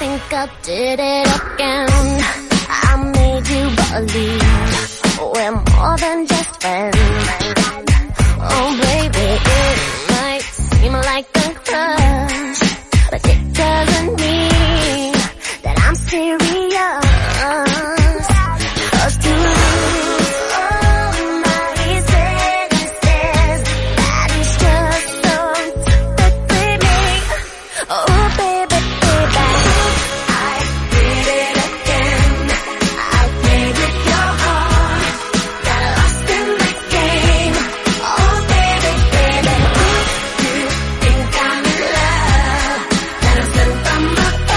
think I did it again. I made you believe we're more than just friends. Oh baby, it might seem like a crush, but it doesn't mean that I'm serious. 'Cause to lose all my senses, that is just so typically me. Oh baby, baby, I did it again. I played with your heart, got lost in the game. Oh baby, baby, you think I'm in love, then I sent from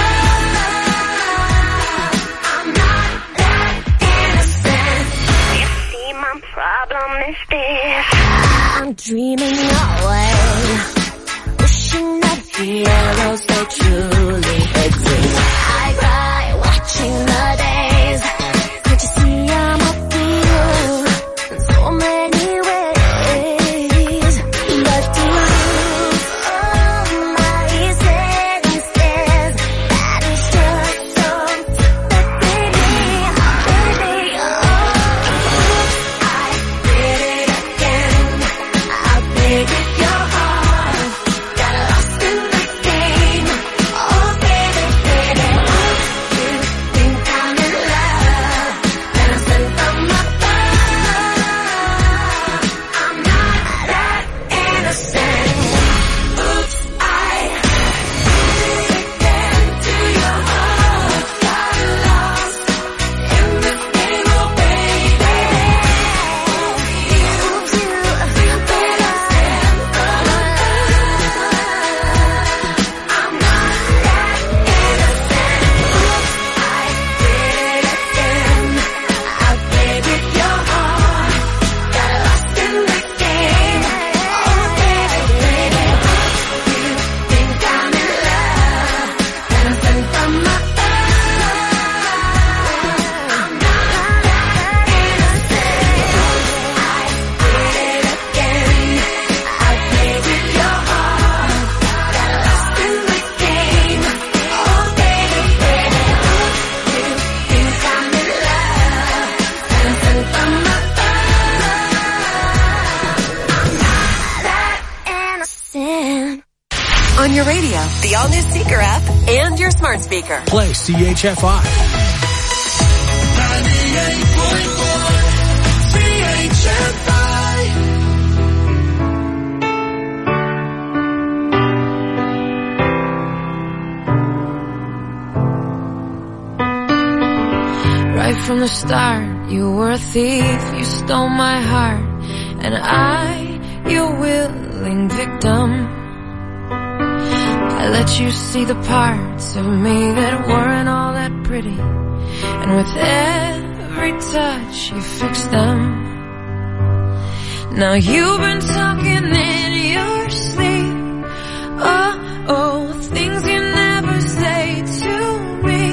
above. I'm not that innocent. You see, my problem is this: I'm dreaming away, wishing that heroes they truly exist. I cry watching the days. Can't you see I'm a fool in so many ways? But to lose all my senses, that is just so typically me, baby. Oh, I did it again. I played with your heart, got lost in the game. Oh baby, baby, you think I'm in love, then I sent from above. I'm not that innocent. Oops, I again to your heart, got lost in the game. Oh baby, oops, you think that I sent from above. I'm not that innocent. Oops, I did it again. I played with your heart, got lost in the game. Oh baby, baby, you think I'm in love, then I sent from above. I'm not that innocent. I did it again. I played with your heart, got lost in the game. Oh baby, baby, you think I'm in love, then I sent from above. I'm not that innocent. On your radio, the all-new Seeker app, and your smart speaker. Play CHFI. 98.4 CHFI. Right from the start, you were a thief, you stole my heart, and I, your willing victim. I let you see the parts of me that weren't all that pretty, and with every touch you fixed them. Now you've been talking in your sleep, oh, things you never say to me.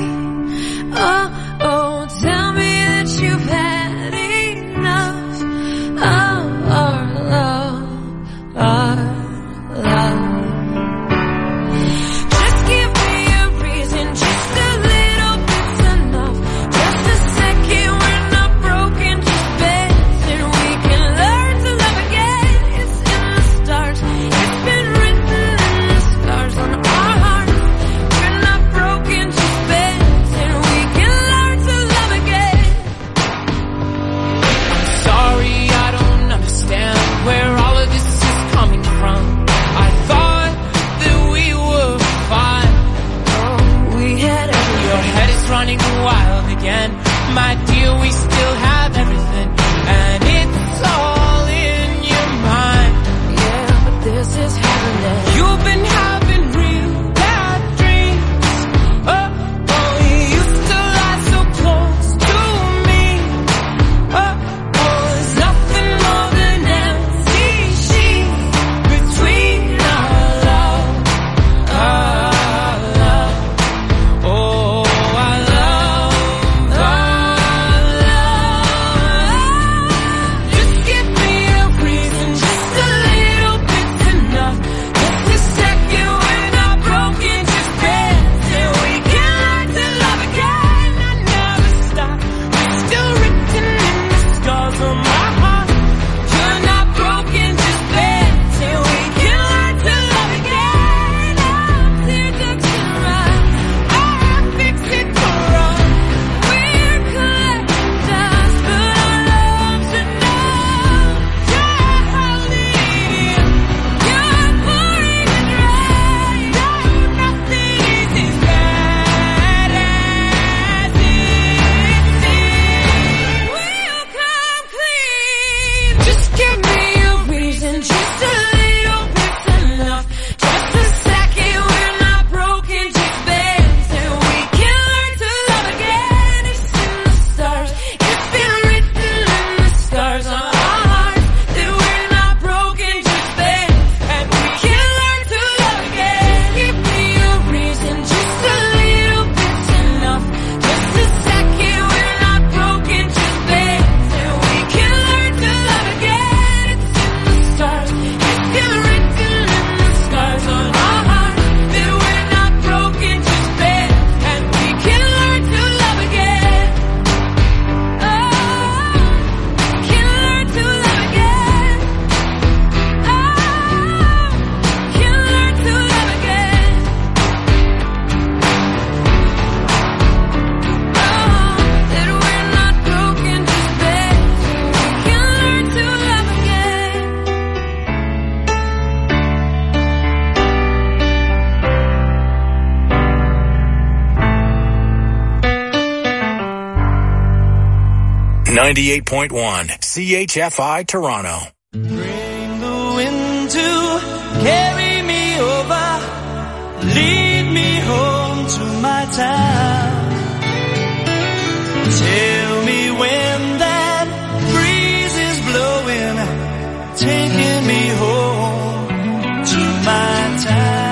Oh, tell me that you've had enough of our love. Just give me a reason, just a little bit's enough. Just a second, we're not broken, just bends, and we can learn to love again. It's in the stars, it's been written in the stars on our hearts. We're not broken, just bends, and we can learn to love again. I'm sorry, I don't understand where all of this is coming from. I thought that we were fine. We had Your everything. head is running wild again. My dear, we still have everything, and it's all in your mind. Yeah, but this is happening. You've been having real bad dreams. Oh, you used to lie so close to me. Oh, there's nothing more than empty sheets between our love. Oh, our love. 98.1 CHFI Toronto. Bring the wind to carry me over, lead me home to my town. Tell me when that breeze is blowing, taking me home to my town.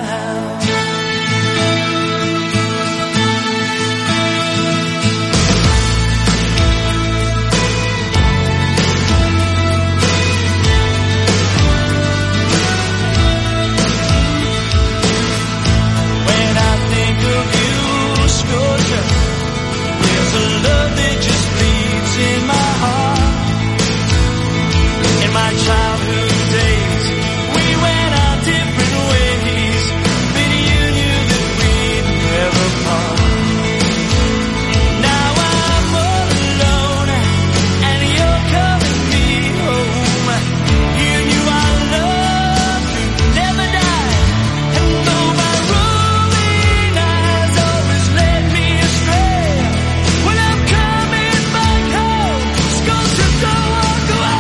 Childhood days, we went our different ways, but you knew that we'd never part. Now I'm all alone, and you're calling me home. You knew our love could never die, and though my rolling eyes always led me astray, when I'm coming back home, sculpture, don't walk away.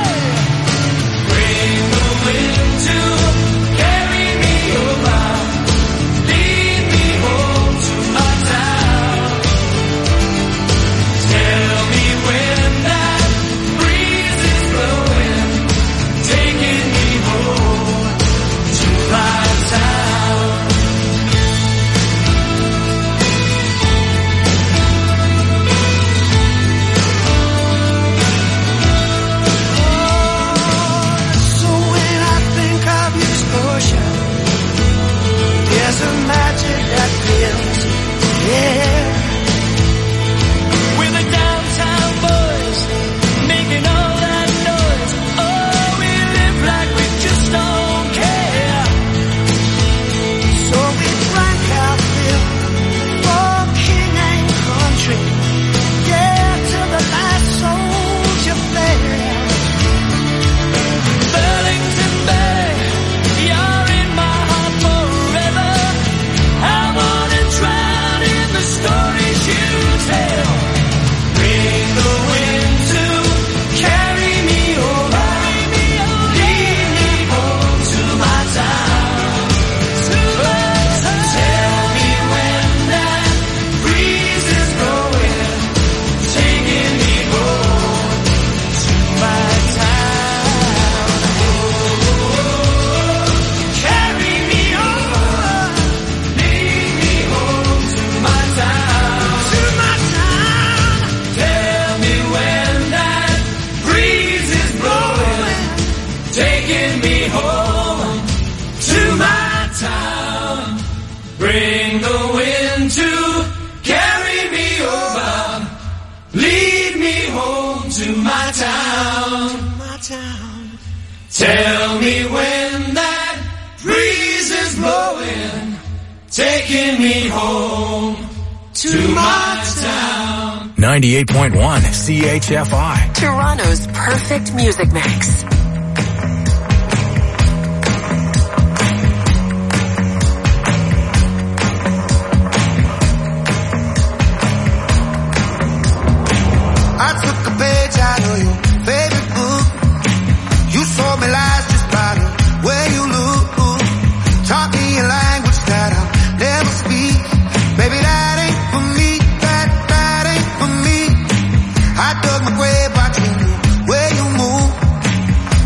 Bring the wind to carry me over, lead me home to my town. Tell me when that breeze is blowing, taking me home to my town. 98.1 CHFI. Toronto's perfect music mix. I dug my grave, watching where you move.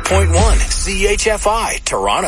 98.1 CHFI, Toronto.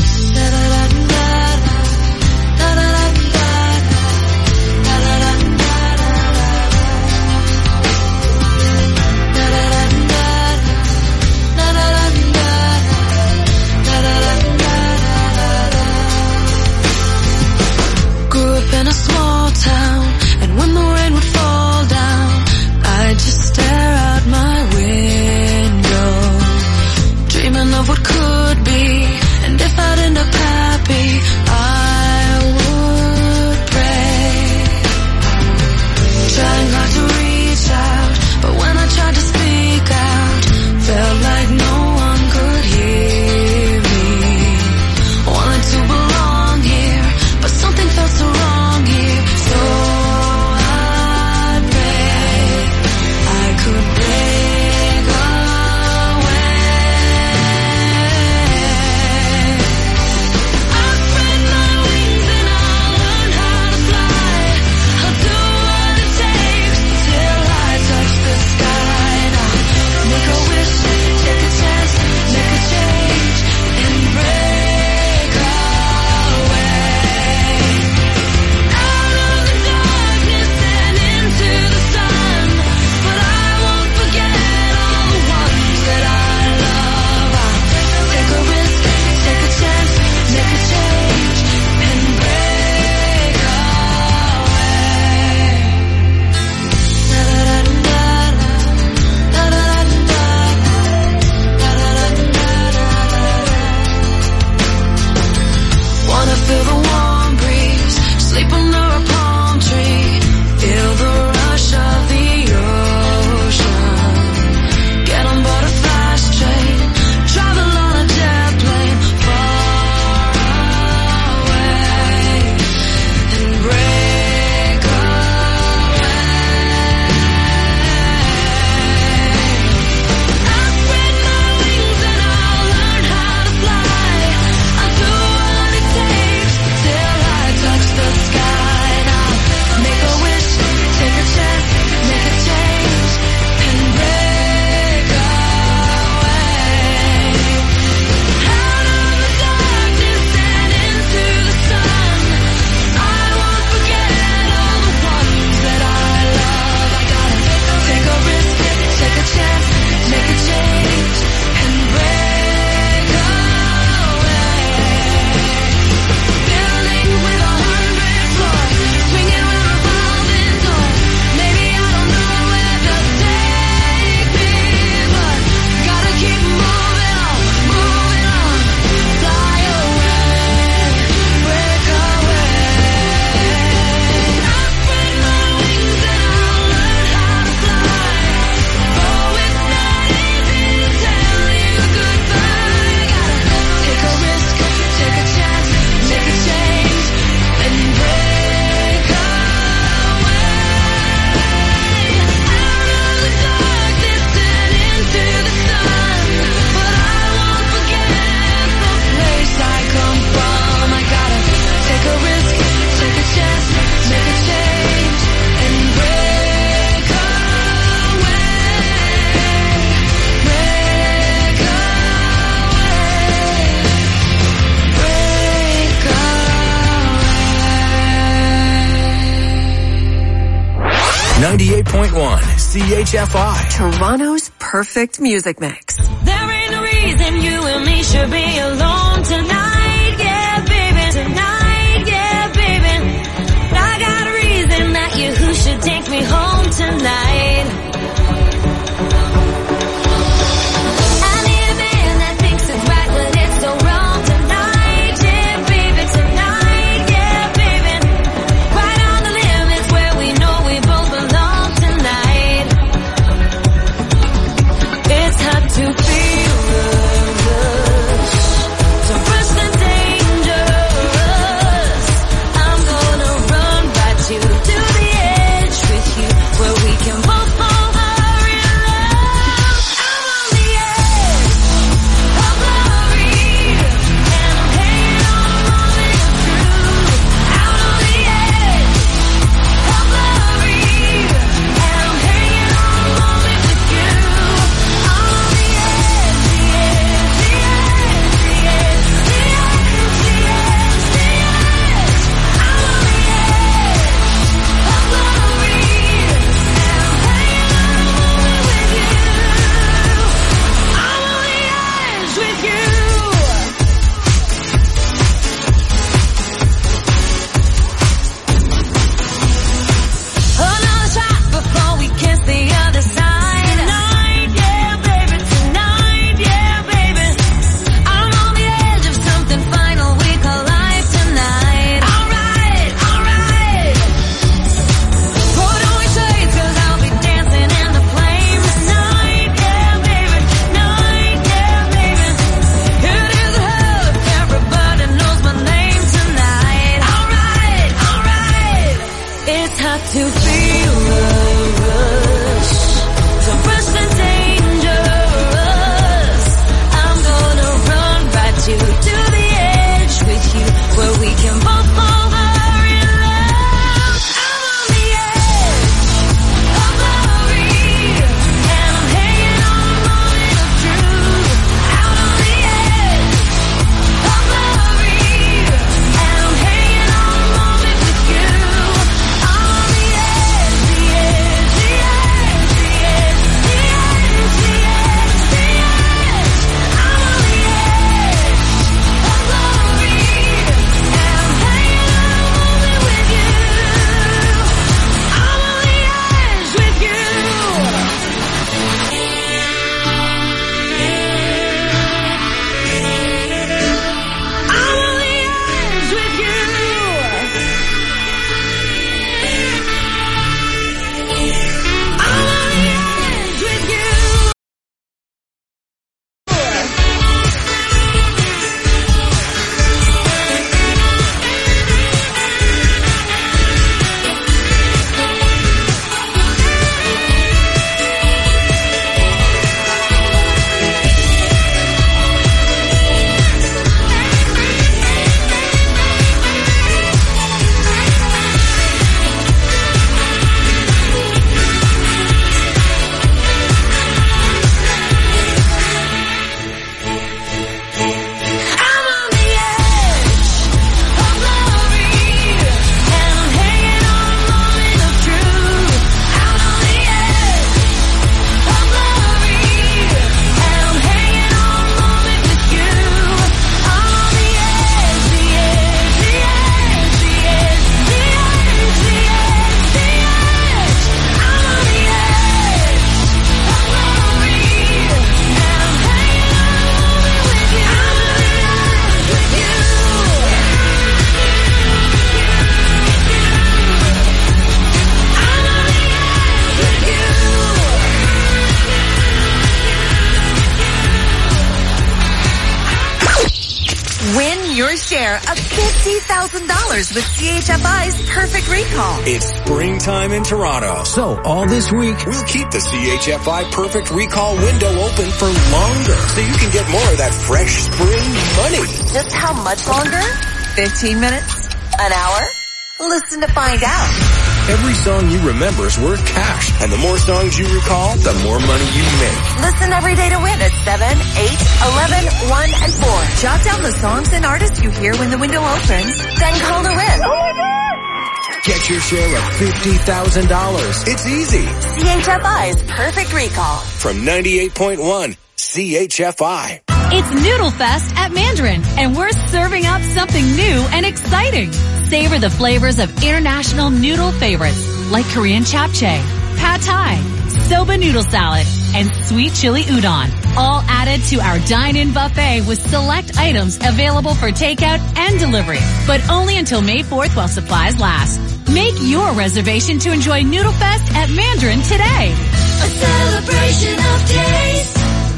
Grew up in a small town, and when the rain would fall down, I'd just stare out my window, dreaming of what could be. And if I'd end up happy, I would pray, trying hard to reach out, but when I tried to speak out, felt like no one could hear me. Wanted to belong here, but something felt so wrong here. So I prayed I could break away. I'll spread my wings and I'll learn how to fly. I'll do what it takes till I touch the sky. Now make a wish, take a chance, make a change, and break away. Out of the darkness and into the sun, but I won't forget all the ones that I love. I'll take a risk, take a chance, make a change, and break away. Wanna feel the warm breeze, sleep under a palm tree, feel the rush of the ocean, get on board a fast train, travel on a jet plane far away, and break away. I'll spread my wings and I'll learn how to fly. I'll do what it takes till I touch the sky. Now make a wish, take a chance, make a change, and break away. Out of the darkness and into the sun, I won't forget all the ones that I love. I gotta take a risk, take a chance, make a change, and break away. Building with 100 floors, swinging with revolving doors. Maybe I don't know where to take me, but gotta keep moving on, fly away, break away. I'll spread my wings and I'll learn how to fly. Oh, it's not easy to tell you goodbye. Gotta take a risk, take a chance, make a change, and break away. Out of the darkness and into the sun, but I won't forget the place I come from. I gotta take a risk, take a chance, make a change, and break away, break away, break away. 98.1 CHFI. Toronto's perfect music mix. There ain't no reason you and me should be alone tonight, yeah, baby. Tonight, yeah, baby. I got a reason that you who should take me home tonight. I need a man that thinks it's right when it's so wrong tonight, yeah, baby. Tonight, yeah, baby. Right on the limits where we know we both belong tonight. It's hard to feel the rush. share of $50,000 with CHFI's Perfect Recall. It's springtime in Toronto. So all this week, We'll keep the CHFI Perfect Recall window open for longer so you can get more of that fresh spring money. Just how much longer? 15 minutes? An hour? Listen to find out. Every song you remember is worth cash. And the more songs you recall, the more money you make. Listen every day to win at 7, 8, 11, 1, and 4. Jot down the songs and artists you hear when the window opens, then call to win. Get your share of $50,000. It's easy. CHFI's Perfect Recall. From 98.1 CHFI. It's Noodle Fest at Mandarin, and we're serving up something new and exciting. Savor the flavors of international noodle favorites like Korean japchae, pad thai, soba noodle salad, and sweet chili udon, all added to our dine-in buffet with select items available for takeout and delivery, but only until May 4th while supplies last. Make your reservation to enjoy Noodle Fest at Mandarin today. A celebration of taste.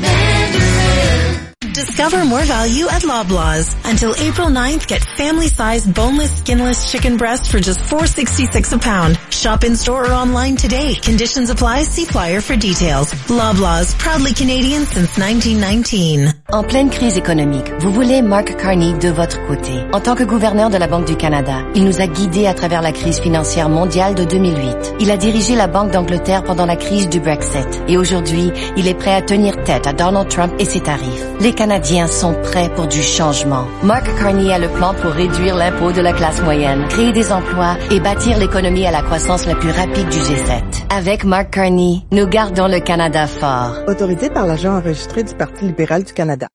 Mandarin. Discover more value at Loblaws. Until April 9th, get family-sized boneless, skinless chicken breast for just $4.66 a pound. Shop in-store or online today. Conditions apply. See flyer for details. Loblaws, proudly Canadian since 1919. En pleine crise économique, vous voulez Mark Carney de votre côté. En tant que gouverneur de la Banque du Canada, il nous a guidés à travers la crise financière mondiale de 2008. Il a dirigé la Banque d'Angleterre pendant la crise du Brexit. Et aujourd'hui, il est prêt à tenir tête à Donald Trump et ses tarifs. Les Canadiens sont prêts pour du changement. Mark Carney a le plan pour réduire l'impôt de la classe moyenne, créer des emplois et bâtir l'économie à la croissance la plus rapide du G7. Avec Mark Carney, nous gardons le Canada fort. Autorisé par l'agent enregistré du Parti libéral du Canada.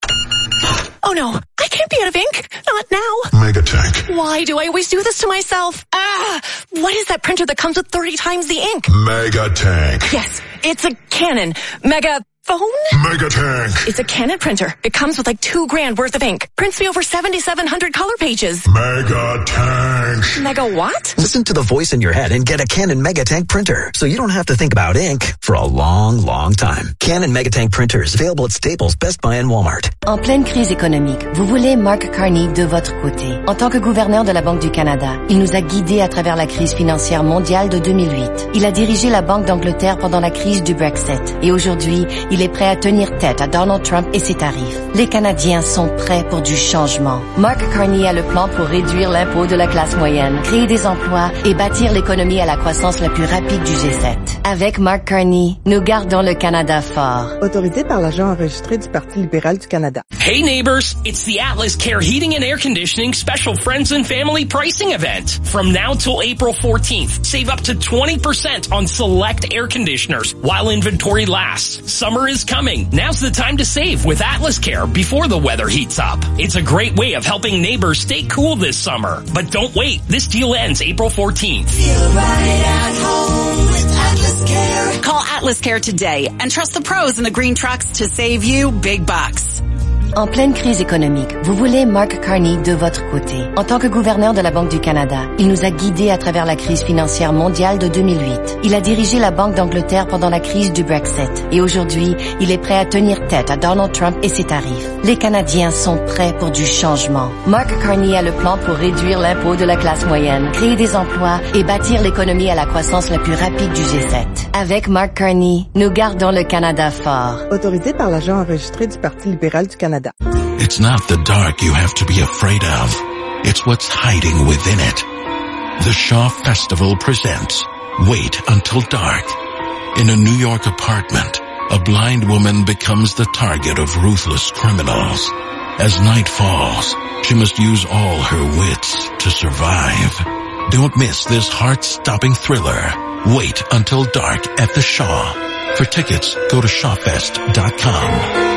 Oh no, I can't be out of ink. Not now. Megatank. Why do I always do this to myself? What is that printer that comes with 30 times the ink? Megatank. Yes, it's a Canon Mega phone? Megatank. It's a Canon printer. It comes with like $2,000 worth of ink. Prints me over 7,700 color pages. Megatank. Mega what? Listen to the voice in your head and get a Canon Megatank printer so you don't have to think about ink for a long, long time. Canon Megatank printers available at Staples, Best Buy, and Walmart. En pleine crise économique, vous voulez Mark Carney de votre côté. En tant que gouverneur de la Banque du Canada, il nous a guidés à travers la crise financière mondiale de 2008. Il a dirigé la Banque d'Angleterre pendant la crise du Brexit. Et aujourd'hui, il est prêt à tenir tête à Donald Trump et ses tarifs. Les Canadiens sont prêts pour du changement. Mark Carney a le plan pour réduire l'impôt de la classe moyenne, créer des emplois et bâtir l'économie à la croissance la plus rapide du G7. Avec Mark Carney, nous gardons le Canada fort. Autorisé par l'agent enregistré du Parti libéral du Canada. Hey neighbors, it's the Atlas Care Heating and Air Conditioning Special Friends and Family Pricing Event. From now till April 14th, save up to 20% on select air conditioners while inventory lasts. Summer is coming. Now's the time to save with Atlas Care before the weather heats up. It's a great way of helping neighbors stay cool this summer. But don't wait. This deal ends April 14th. Feel right at home with Atlas Care. Call Atlas Care today and trust the pros in the green trucks to save you big bucks. En pleine crise économique, vous voulez Mark Carney de votre côté. En tant que gouverneur de la Banque du Canada, il nous a guidés à travers la crise financière mondiale de 2008. Il a dirigé la Banque d'Angleterre pendant la crise du Brexit. Et aujourd'hui, il est prêt à tenir tête à Donald Trump et ses tarifs. Les Canadiens sont prêts pour du changement. Mark Carney a le plan pour réduire l'impôt de la classe moyenne, créer des emplois et bâtir l'économie à la croissance la plus rapide du G7. Avec Mark Carney, nous gardons le Canada fort. Autorisé par l'agent enregistré du Parti libéral du Canada. It's not the dark you have to be afraid of. It's what's hiding within it. The Shaw Festival presents Wait Until Dark. In a New York apartment, a blind woman becomes the target of ruthless criminals. As night falls, she must use all her wits to survive. Don't miss this heart-stopping thriller. Wait Until Dark at the Shaw. For tickets, go to shawfest.com.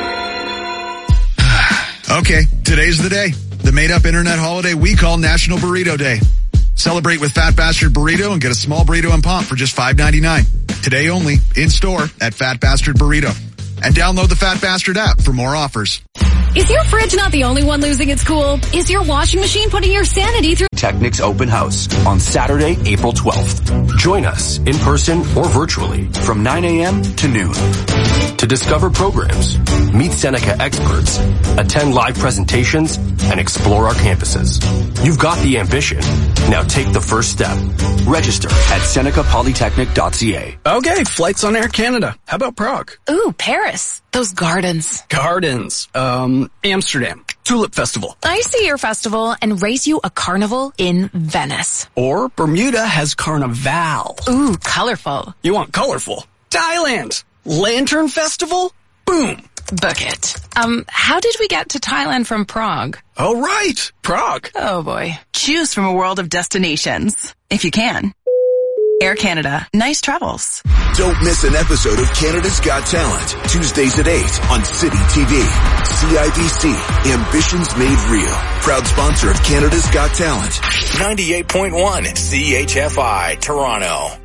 Okay, today's the day. The made-up internet holiday we call National Burrito Day. Celebrate with Fat Bastard Burrito and get a small burrito and pump for just $5.99. Today only, in-store at Fat Bastard Burrito. And download the Fat Bastard app for more offers. Is your fridge not the only one losing its cool? Is your washing machine putting your sanity through... Polytechnic's open house on Saturday, April 12th. Join us in person or virtually from 9 a.m. to noon to discover programs, meet Seneca experts, attend live presentations, and explore our campuses. You've got the ambition. Now take the first step. Register at senecapolytechnic.ca. Okay, flights on Air Canada. How about Prague? Ooh, Paris. Those gardens. Gardens. Amsterdam. Tulip Festival. I see your festival and race you a carnival in Venice. Or Bermuda has Carnival. Ooh, colorful. You want colorful? Thailand. Lantern Festival? Boom. Book it. How did we get to Thailand from Prague? Oh, right. Prague. Oh, boy. Choose from a world of destinations, if you can. Air Canada. Nice travels. Don't miss an episode of Canada's Got Talent. Tuesdays at 8 on City TV. CIBC. Ambitions Made Real. Proud sponsor of Canada's Got Talent. 98.1 CHFI, Toronto.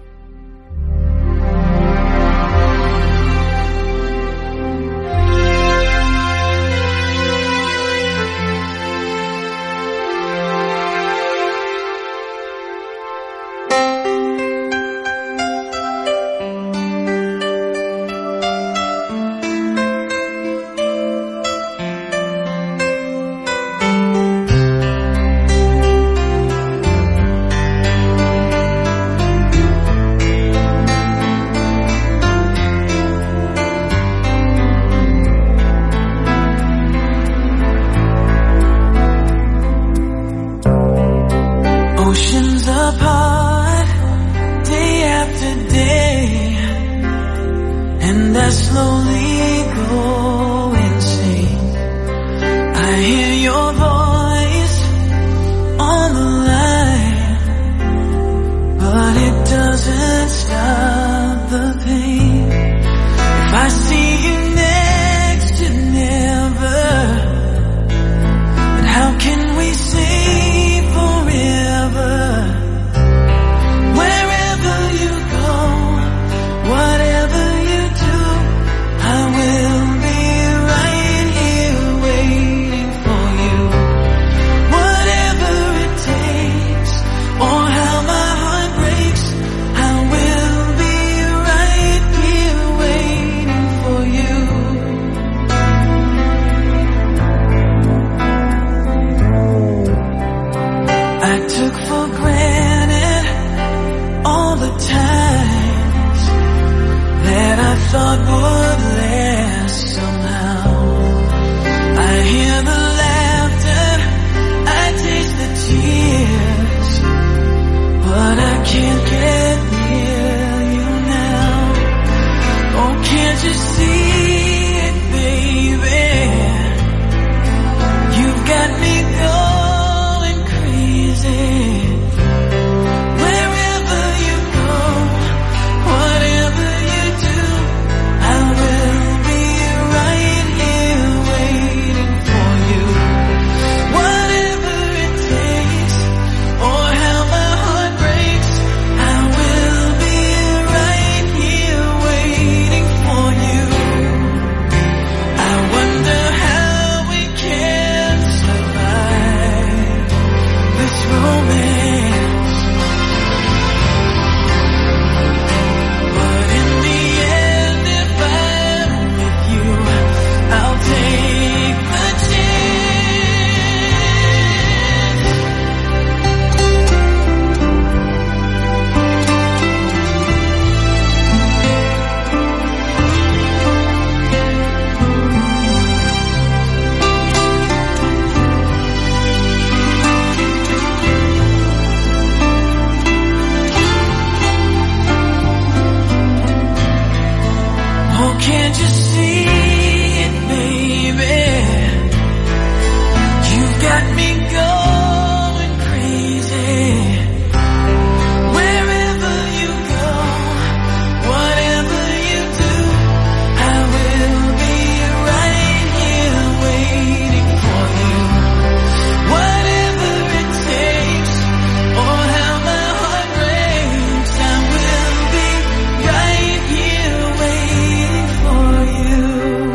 You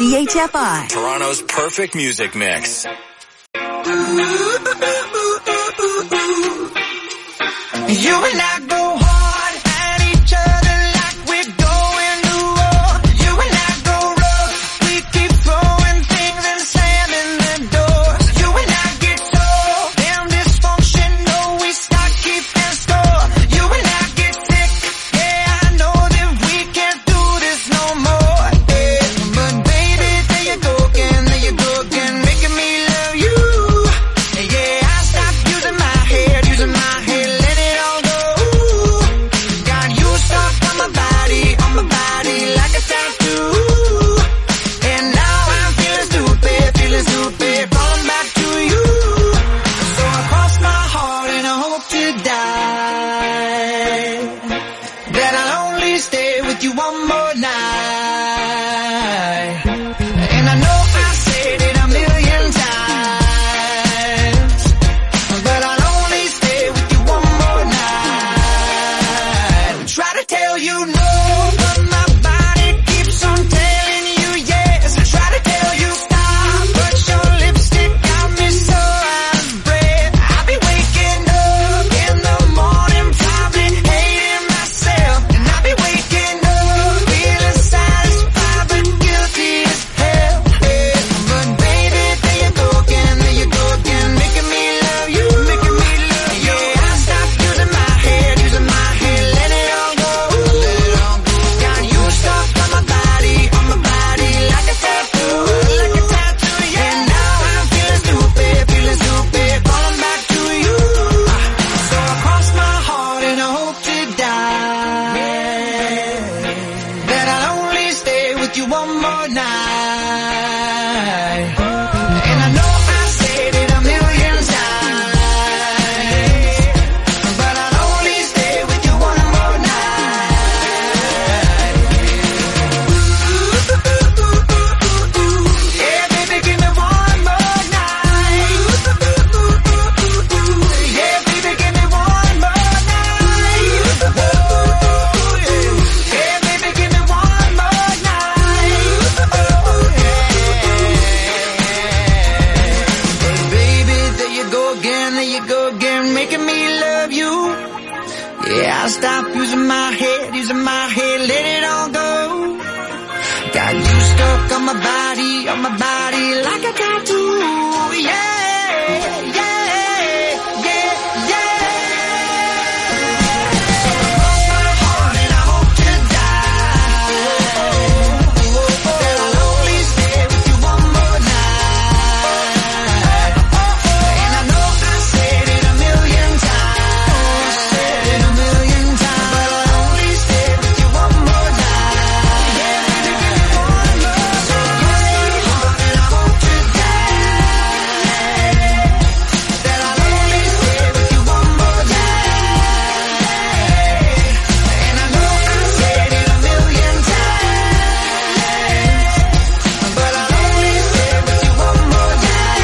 CHFI. Toronto's perfect music mix. You and I go hard at each other like we're going to war. You and I go rough, we keep throwing things and slamming the doors. You and I get so damn dysfunctional, we start keeping score. You and I get sick, yeah, I know that we can't do this no more. Yeah. But baby, there you go again, making me love you. Yeah, I stopped using my head, let it all go. Got you stuck on my body like a tattoo. And now I'm feeling stupid, falling back to you. So I cross my heart and I hope to die that I'll only stay with you one more night. And I know I said it a million times, but I'll only stay with you one more night. Try to tell you no, but my body keeps on telling you yes. I try to tell you stop, but your lipstick got me so out of breath. I'll be waking up in the morning, probably hating myself. And I'll be waking up feeling satisfied but guilty as hell. But baby, there you go again, making me love you. Yeah, I stopped using my head, let it all go. Got you stuck on my body like a tattoo. And now I'm feeling stupid, falling back to you. So I cross my heart and I hope to die that I'll only stay with you one more night. And I know I said it a million times, but I'll only stay with you one more night. Yeah, baby, give me one more night. Yeah, baby, give me one more night. Yeah, baby, give me one more night. But baby, there you go again, making me love you. Yeah, I stopped using my head, let it all go. Got you stuck on my body like a tattoo. Yeah. Cross my heart and I hope to die that I'll only stay with you one more night. And I know I said it a million times, but I'll only stay with you one more night. Yeah, baby, give me one more night. And I hope to die that I'll only stay with you one more night. And I know I said it a million times, but I'll only stay with you one more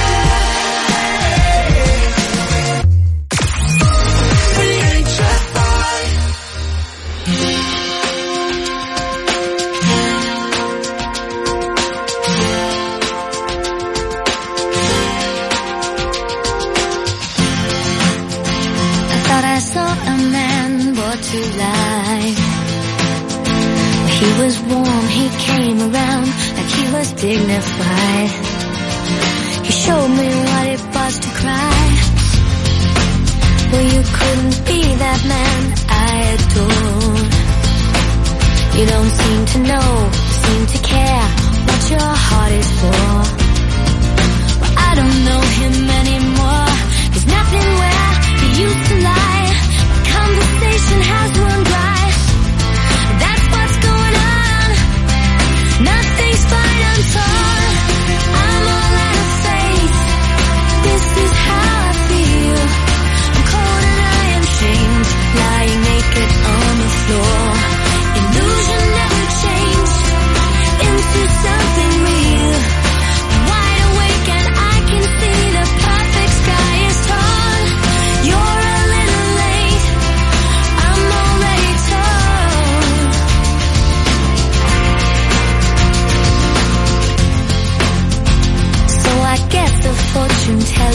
I thought I saw a man brought to life. He was warm, he came around like he was dignified. He showed me what it was to cry. Well, you couldn't be that man I adored. You don't seem to know, seem to care what your heart is for. Well, I don't know him anymore. There's nothing where he used to lie. Conversation has run dry. That's what's going on. Nothing's fine, I'm torn. I'm all out of faith. This is how I feel. I'm cold and I am shamed, lying naked on the floor. Illusion never changed into something real. Wide awake and I can see the perfect sky is torn. You're a little late. I'm already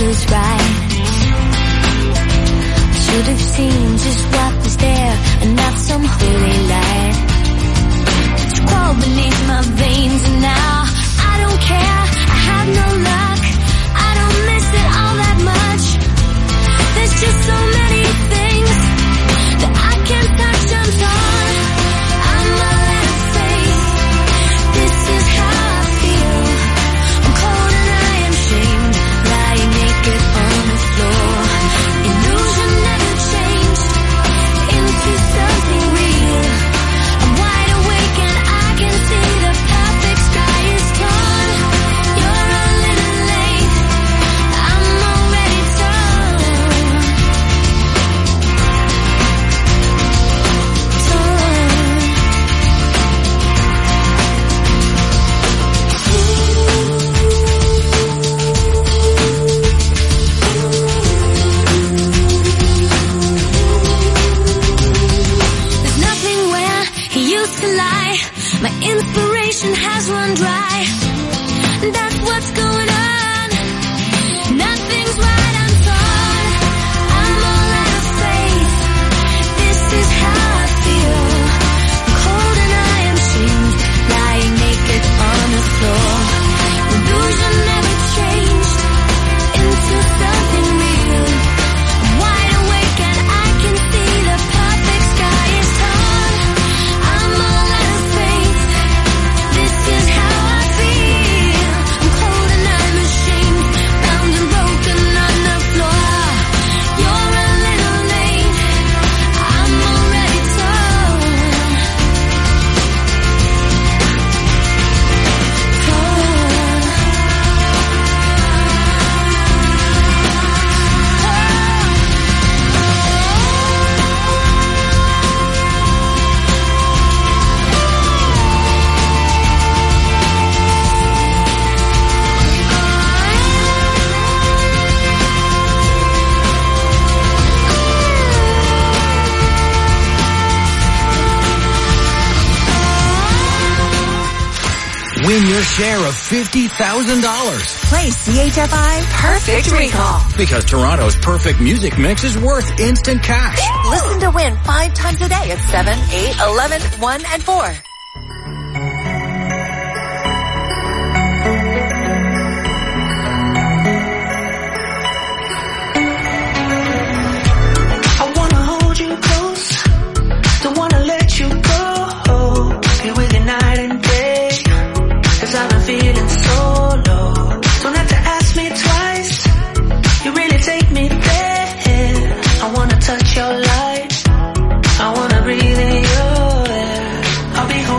was right. Should have seen just what was there and not some holy light. It's crawled beneath my veins and now I don't care. I have no luck. I don't miss it all that much. There's just so many things that I can't touch. I'm torn. I'm all out of faith. This is how I feel. I'm cold and I am shamed, lying naked on the floor. Illusion never changed into something real. I'm wide awake and I can see the perfect sky is torn. You're a little late. I'm already torn. There's nothing where he used to lie. My inspiration has run dry. That's what's going on. Nothing's right, I'm torn. I'm all out of faith. This is how I feel. I'm cold and I am shamed, lying naked on the floor. Illusion never changed into something real. I'm wide awake and I can see the perfect sky is torn. I'm all out of faith. This is how I feel. I'm cold and I'm ashamed, bound and broken on the floor. You're a little late. I'm already torn. Win your share of $50,000. Play CHFI Perfect Recall. Because Toronto's perfect music mix is worth instant cash. Listen to win 5 times a day at 7, 8, 11, 1, and 4. I wanna hold you close, don't wanna let you go. Be with you night and day, 'cause I've been feeling so low. Don't have to ask me twice, you really take me there. I wanna touch your light, I wanna breathe in your air. I'll be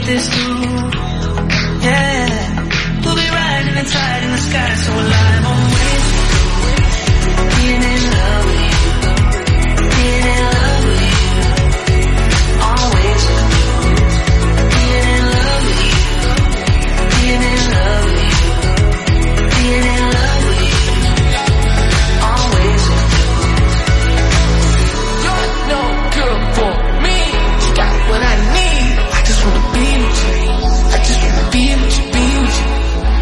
this through. Yeah, we'll be riding inside in the sky so alive. Always being in love with you, being in love with you. Always being in love with you, being in love with you, being in love with you. Always. You're no good for me. You got what I need. I just wanna be with you. I just wanna be with you, be with you.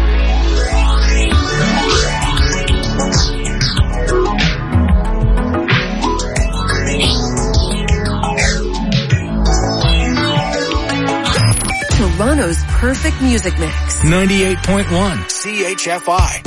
Toronto's perfect music mix. 98.1 CHFI.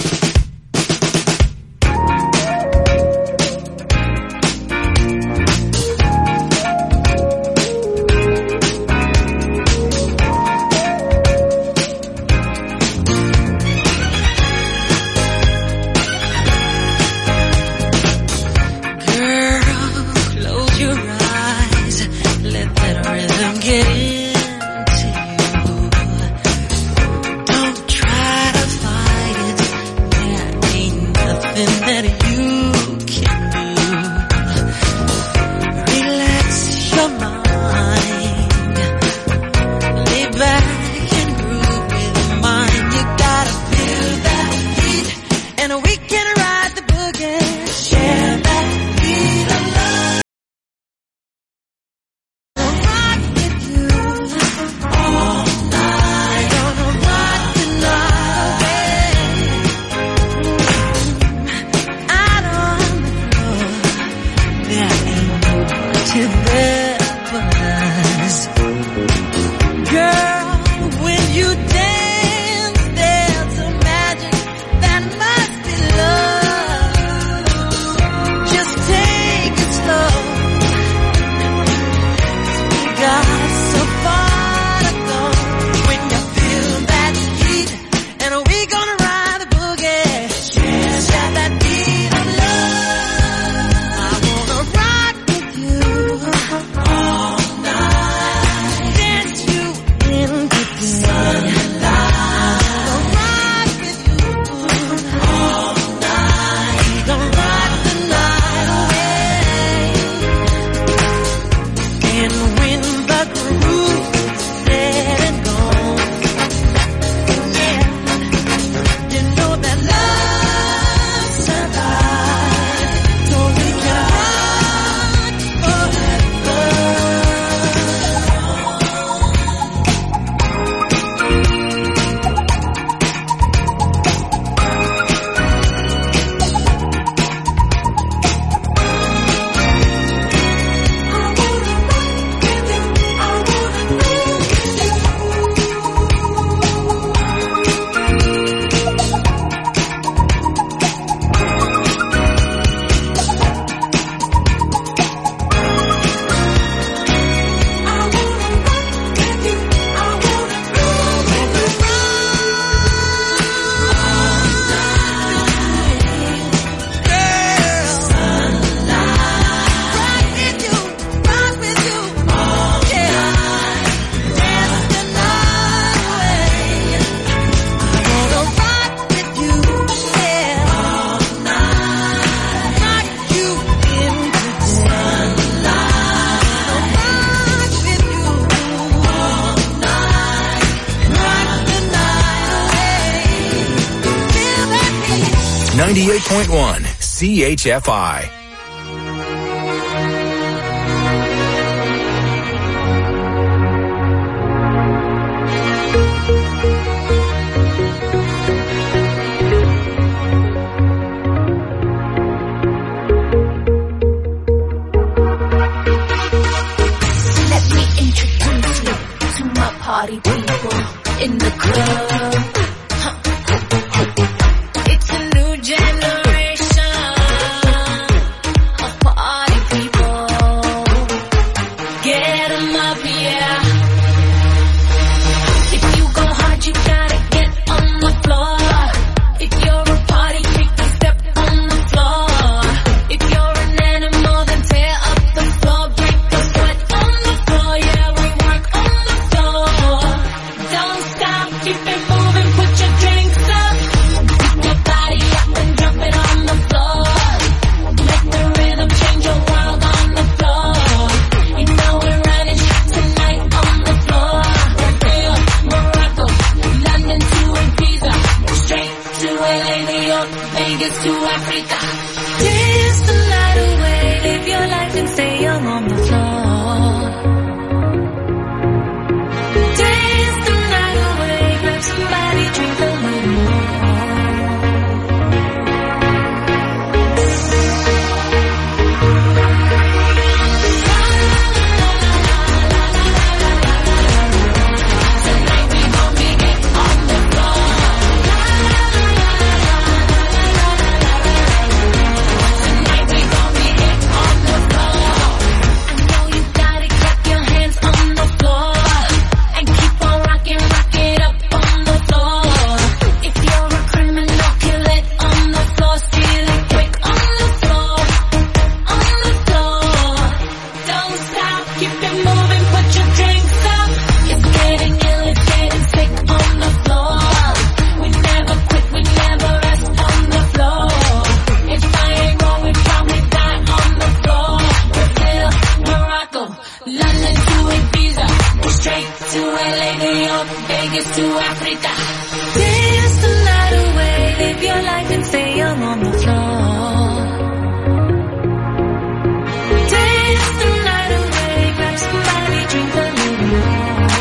CHFI. Let me introduce you to my party people in the club. It's a new generation of party people. Get 'em up, yeah. If you go hard, you gotta get on the floor. If you're a party freak, step on the floor. If you're an animal, then tear up the floor. Break the sweat on the floor, yeah, we work on the floor. to Africa. Dance the night away, live your life and stay young on the floor. Dance the night away, grab somebody, drink a little more. To Africa. Dance the night away, live your life and stay young on the floor. Dance the night away, grab somebody, drink a little more.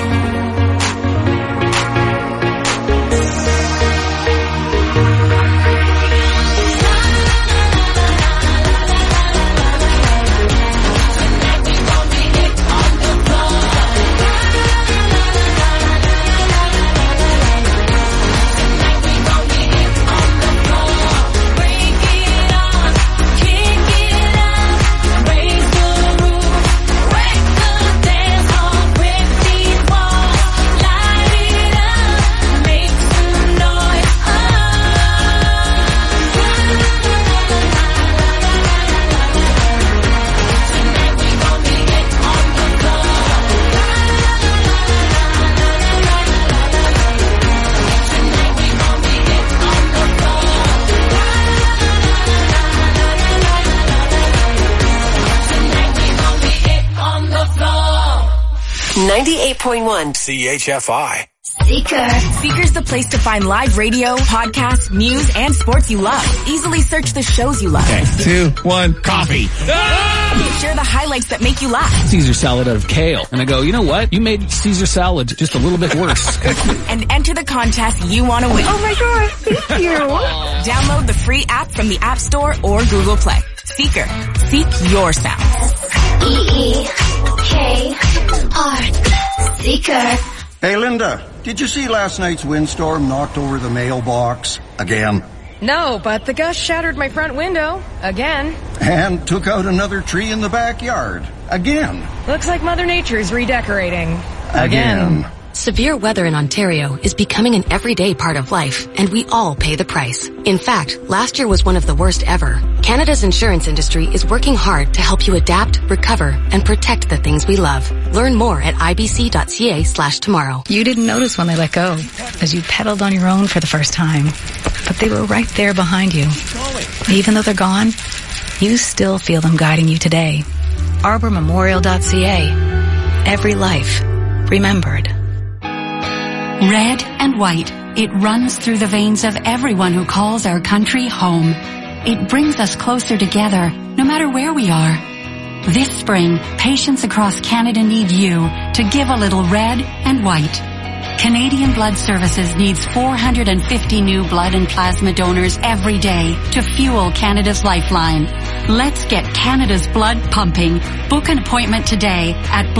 CHFI. Seeker's the place to find live radio, podcasts, news, and sports you love. Easily search the shows you love. Okay, 2, 1, coffee. Share the highlights that make you laugh. Caesar salad out of kale. And I go, you know what? You made Caesar salad just a little bit worse. And enter the contest you want to win. Oh my gosh, thank you. Download the free app from the App Store or Google Play. Seeker. Seek your sound. SEEKR. Seeker. Hey, Linda, did you see last night's windstorm knocked over the mailbox again? No, but the gust shattered my front window again. And took out another tree in the backyard again. Looks like Mother Nature's redecorating Again. Severe weather in Ontario is becoming an everyday part of life, and we all pay the price. In fact, last year was one of the worst ever. Canada's insurance industry is working hard to help you adapt, recover, and protect the things we love. Learn more at ibc.ca/tomorrow. You didn't notice when they let go, as you pedaled on your own for the first time. But they were right there behind you. Even though they're gone, you still feel them guiding you today. ArborMemorial.ca. Every life remembered. Red and white, it runs through the veins of everyone who calls our country home. It brings us closer together, no matter where we are. This spring, patients across Canada need you to give a little red and white. Canadian Blood Services needs 450 new blood and plasma donors every day to fuel Canada's lifeline. Let's get Canada's blood pumping. Book an appointment today at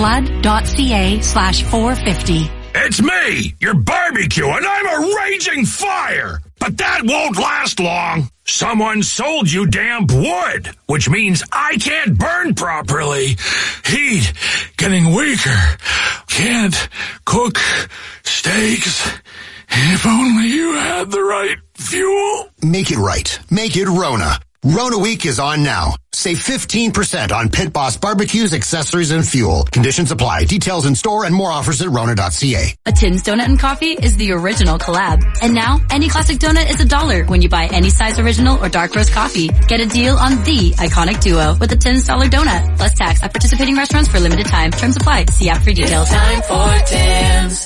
blood.ca/450. It's me, your barbecue, and I'm a raging fire! But that won't last long. Someone sold you damp wood, which means I can't burn properly. Heat getting weaker. Can't cook steaks. If only you had the right fuel. Make it right. Make it Rona. Rona Week is on now. Save 15% on Pit Boss barbecues, accessories, and fuel. Conditions apply. Details in store and more offers at Rona.ca. A Tim's Donut and Coffee is the original collab. And now, any classic donut is $1 when you buy any size original or dark roast coffee. Get a deal on the iconic duo with a $10 donut. Plus tax at participating restaurants for a limited time. Terms apply. See app for details. It's time for Tim's.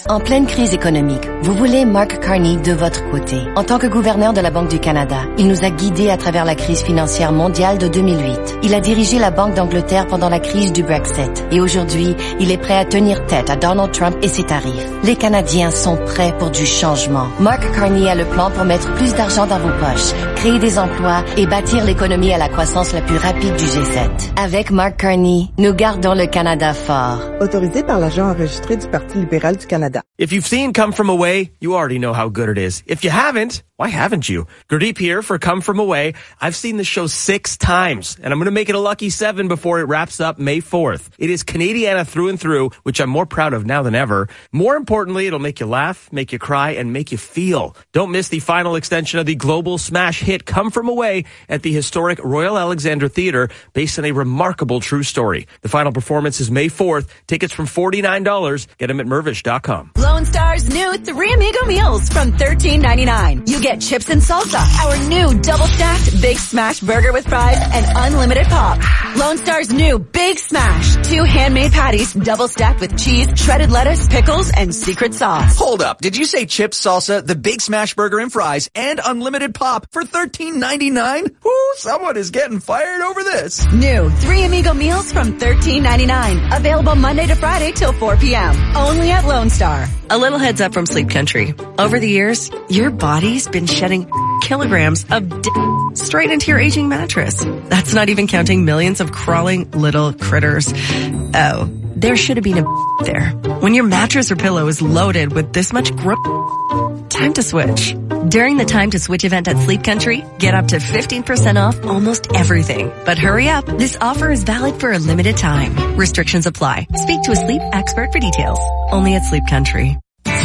En pleine crise économique, vous voulez Mark Carney de votre côté. En tant que gouverneur de la Banque du Canada, il nous a guidés à travers la crise financière mondiale de 2008. Il a dirigé la Banque d'Angleterre pendant la crise du Brexit. Et aujourd'hui, il est prêt à tenir tête à Donald Trump et ses tarifs. Les Canadiens sont prêts pour du changement. Mark Carney a le plan pour mettre plus d'argent dans vos poches, créer des emplois et bâtir l'économie à la croissance la plus rapide du G7. Avec Mark Carney, nous gardons le Canada fort. Autorisé par l'agent enregistré du Parti libéral du Canada. If you've seen Come From Away, you already know how good it is. If you haven't, why haven't you? Gurdeep here for Come From Away. I've seen the show 6 times, and I'm going to make it a lucky 7 before it wraps up May 4th. It is Canadiana through and through, which I'm more proud of now than ever. More importantly, it'll make you laugh, make you cry, and make you feel. Don't miss the final extension of the global smash hit Come From Away at the historic Royal Alexandra Theatre, based on a remarkable true story. The final performance is May 4th. Tickets from $49. Get them at Mervish.com. Lone Star's new 3 Amigo meals from $13.99. You get chips and salsa, our new double-stacked Big Smash burger with fries, and unlimited pop. Lone Star's new Big Smash, 2 handmade patties, double-stacked with cheese, shredded lettuce, pickles, and secret sauce. Hold up. Did you say chips, salsa, the Big Smash burger and fries, and unlimited pop for $13.99? Ooh, someone is getting fired over this. New 3 Amigo meals from $13.99. Available Monday to Friday till 4 p.m. Only at Lone Star. A little heads up from Sleep Country. Over the years, your body's been shedding kilograms of straight into your aging mattress. That's not even counting millions of crawling little critters. Oh, there should have been a there. When your mattress or pillow is loaded with this much time to switch. During the Time to Switch event at Sleep Country, get up to 15% off almost everything. But hurry up, this offer is valid for a limited time. Restrictions apply. Speak to a sleep expert for details. Only at Sleep Country.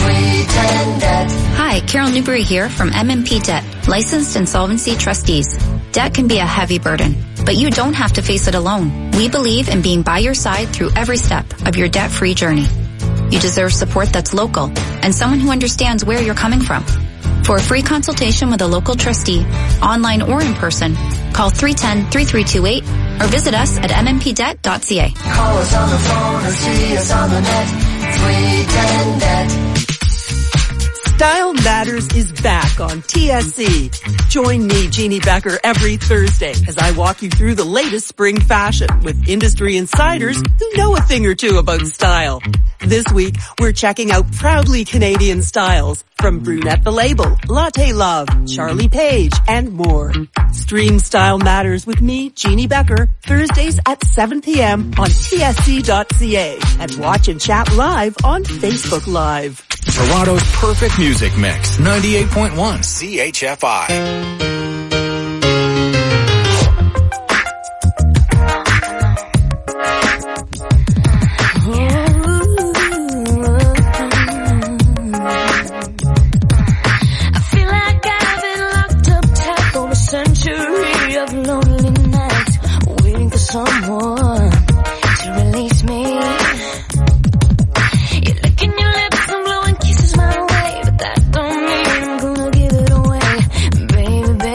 Hi, Carol Newberry here from MMP Debt, licensed insolvency trustees. Debt can be a heavy burden, but you don't have to face it alone. We believe in being by your side through every step of your debt-free journey. You deserve support that's local and someone who understands where you're coming from. For a free consultation with a local trustee, online or in person, call 310-3328 or visit us at mmpdebt.ca. Call us on the phone or see us on the net. 310-DEBT. Style Matters is back on TSC. Join me, Jeannie Becker, every Thursday as I walk you through the latest spring fashion with industry insiders who know a thing or two about style. This week, we're checking out proudly Canadian styles from Brunette the Label, Latte Love, Charlie Page, and more. Stream Style Matters with me, Jeannie Becker, Thursdays at 7 p.m. on TSC.ca and watch and chat live on Facebook Live. Toronto's perfect music mix, 98.1 CHFI. Someone to release me. You're licking your lips and blowing kisses my way, but that don't mean I'm gonna give it away. Baby,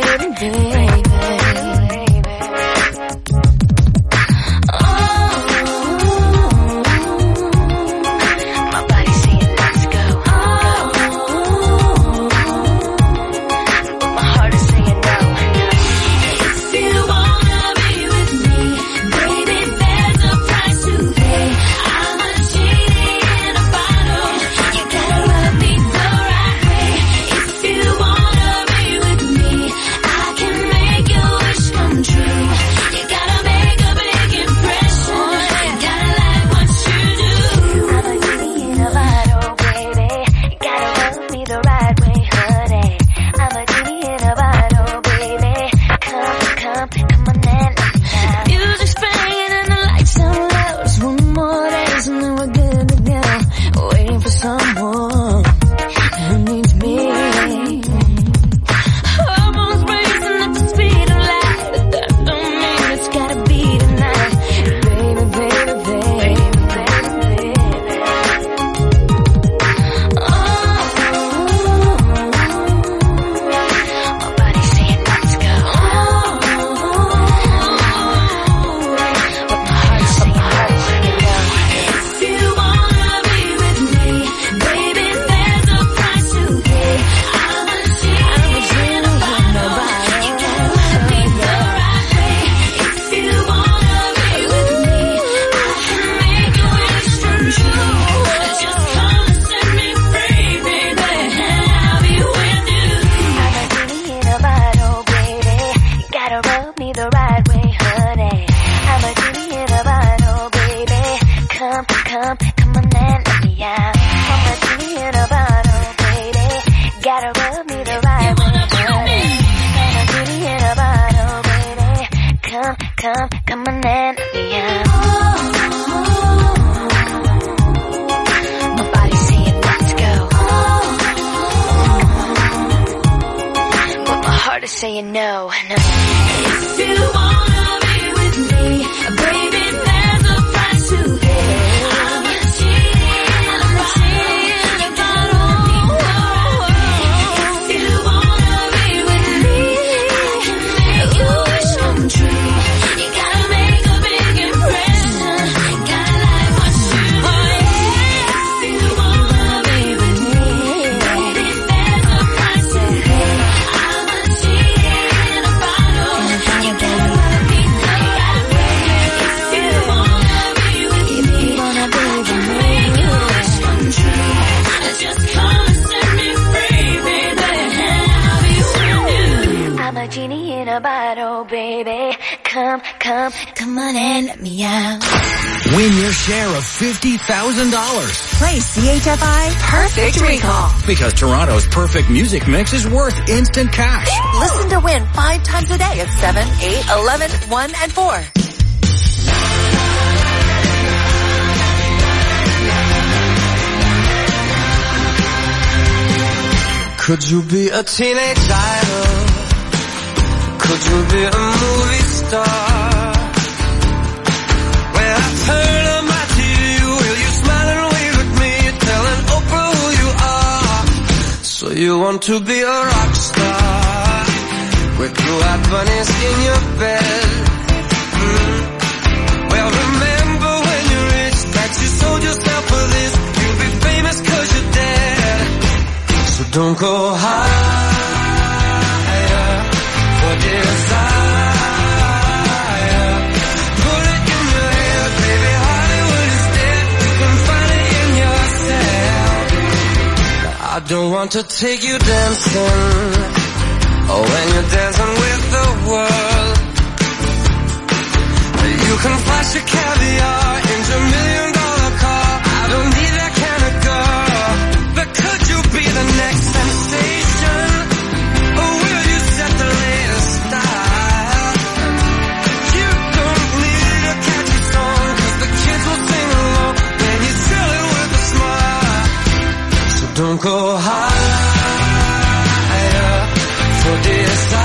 saying no. If you wanna be with me, baby, there's a price to pay. I'm a cheating about if you wanna be with me, I can make your wish come true. You gotta make a big impression. Gotta like what you do. If you wanna be with me, baby, there's a price to pay. I'm a cheating about you gotta be the right way. If you wanna be with me, I can make your wish come true. Just come and set me free, baby. I'll be with you. I'm a genie in a bottle, baby. Come on and let me out. Win your share of $50,000. Play CHFI Perfect Recall. Because Toronto's perfect music mix is worth instant cash. Listen to win 5 times a day at 7, 8, 11, 1, and 4. Could you be a teenage idol? Could you be a movie star? When I turn on my TV, will you smile and wave at me, telling Oprah who you are? So you want to be a rock star, with blue-eyed bunnies in your bed. Well, remember when you're rich, that you sold yourself for this. You'll be famous 'cause you're dead. So don't go higher for desire. Put it in your head, baby, Hollywood is dead. You can find it in yourself. I don't want to take you dancing, oh, when you're dancing with the world. You can flash your caviar into $1 million car. I don't need that kind of girl. But could you be the next sensation? Or will you set the latest style? You don't need a catchy song, 'cause the kids will sing along when you tell it with a smile. So don't go higher for desire.